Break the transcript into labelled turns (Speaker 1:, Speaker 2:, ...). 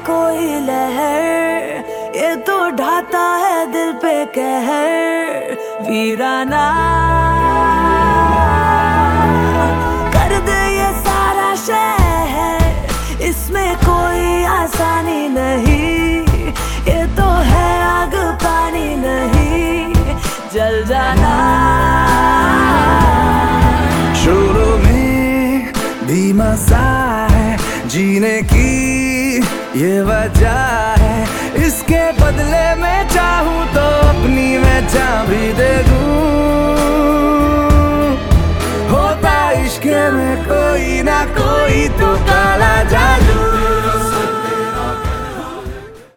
Speaker 1: कोई लहर, ये तो ढाता है दिल पे कहर। वीराना कर दे ये सारा शहर, इसमें कोई आसानी नहीं। ये तो है आग पानी नहीं, जल जाना।
Speaker 2: शुरू में भी मजा है, जीने की ये वजह है, इसके बदले में